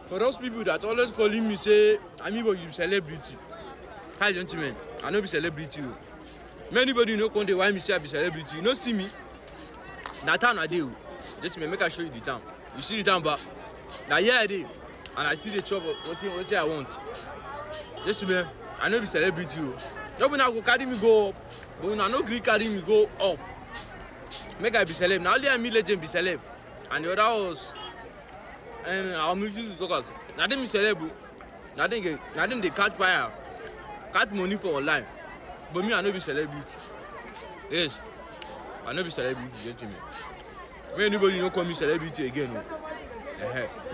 For those people that always calling me say, Amigo, you celebrity. Hi gentlemen, I know be celebrity. Many body no come dey why me say I be celebrity. You no see me. Na town I dey. Just make I show you the town. You see the town back. Now here I dey, and I see the chop what I want. Just man, I know be celebrity. Just when I go carry me go up, but when I no gree carry me go up. Make I be celeb. Now only I me legend be celeb, and the other was and our music talkers. Now them be celeb. Now them they catch fire, catch money for online. But me I no be celebrity. Yes, I no be celebrity. Get me. When anybody no call me celebrity again.